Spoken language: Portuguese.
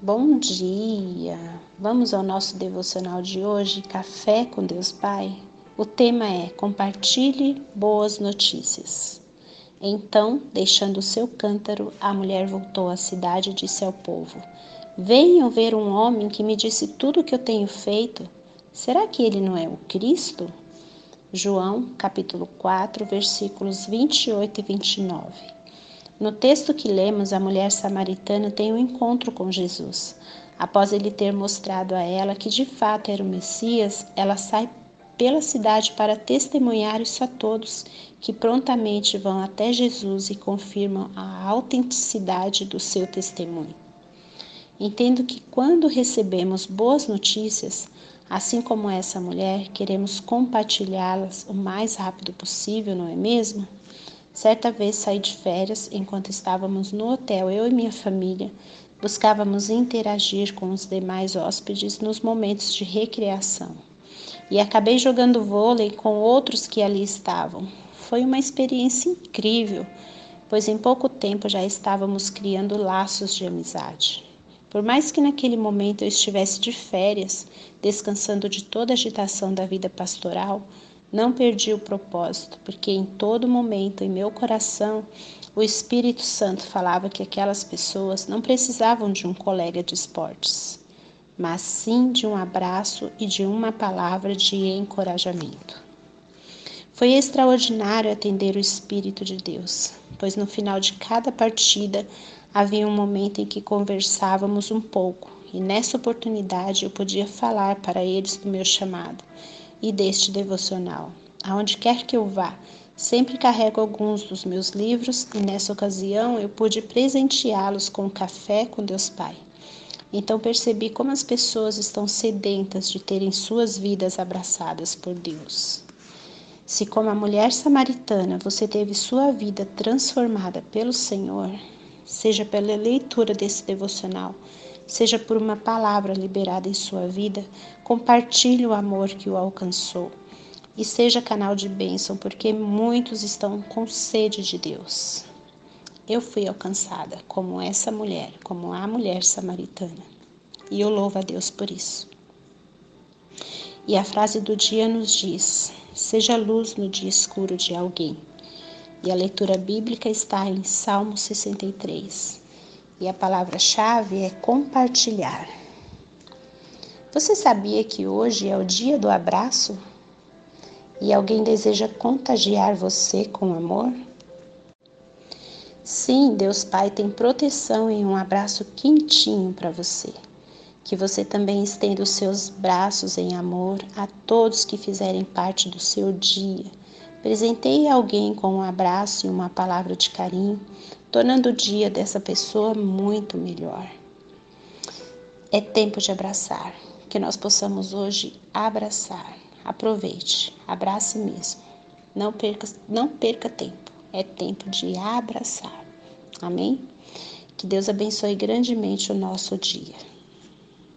Bom dia! Vamos ao nosso devocional de hoje, Café com Deus Pai? O tema é Compartilhe boas notícias. Então, deixando o seu cântaro, a mulher voltou à cidade e disse ao povo: Venham ver um homem que me disse tudo o que eu tenho feito. Será que ele não é o Cristo? João, capítulo 4, versículos 28 e 29. No texto que lemos, a mulher samaritana tem um encontro com Jesus. Após ele ter mostrado a ela que de fato era o Messias, ela sai pela cidade para testemunhar isso a todos, que prontamente vão até Jesus e confirmam a autenticidade do seu testemunho. Entendo que quando recebemos boas notícias, assim como essa mulher, queremos compartilhá-las o mais rápido possível, não é mesmo? Certa vez saí de férias, enquanto estávamos no hotel, eu e minha família, buscávamos interagir com os demais hóspedes nos momentos de recreação. E acabei jogando vôlei com outros que ali estavam. Foi uma experiência incrível, pois em pouco tempo já estávamos criando laços de amizade. Por mais que naquele momento eu estivesse de férias, descansando de toda a agitação da vida pastoral, não perdi o propósito, porque em todo momento em meu coração o Espírito Santo falava que aquelas pessoas não precisavam de um colega de esportes, mas sim de um abraço e de uma palavra de encorajamento. Foi extraordinário atender o Espírito de Deus, pois no final de cada partida havia um momento em que conversávamos um pouco, e nessa oportunidade eu podia falar para eles do meu chamado e deste devocional. Aonde quer que eu vá, sempre carrego alguns dos meus livros e nessa ocasião eu pude presenteá-los com Café com Deus Pai. Então percebi como as pessoas estão sedentas de terem suas vidas abraçadas por Deus. Se como a mulher samaritana você teve sua vida transformada pelo Senhor, seja pela leitura desse devocional, seja por uma palavra liberada em sua vida, compartilhe o amor que o alcançou e seja canal de bênção, porque muitos estão com sede de Deus. Eu fui alcançada como essa mulher, como a mulher samaritana, e eu louvo a Deus por isso. E a frase do dia nos diz: seja luz no dia escuro de alguém. E a leitura bíblica está em Salmo 63. E a palavra-chave é compartilhar. Você sabia que hoje é o dia do abraço? E alguém deseja contagiar você com amor? Sim, Deus Pai tem proteção em um abraço quentinho para você. Que você também estenda os seus braços em amor a todos que fizerem parte do seu dia. Presenteie alguém com um abraço e uma palavra de carinho, tornando o dia dessa pessoa muito melhor. É tempo de abraçar, que nós possamos hoje abraçar. Aproveite, abrace mesmo. Não perca tempo, é tempo de abraçar. Amém? Que Deus abençoe grandemente o nosso dia.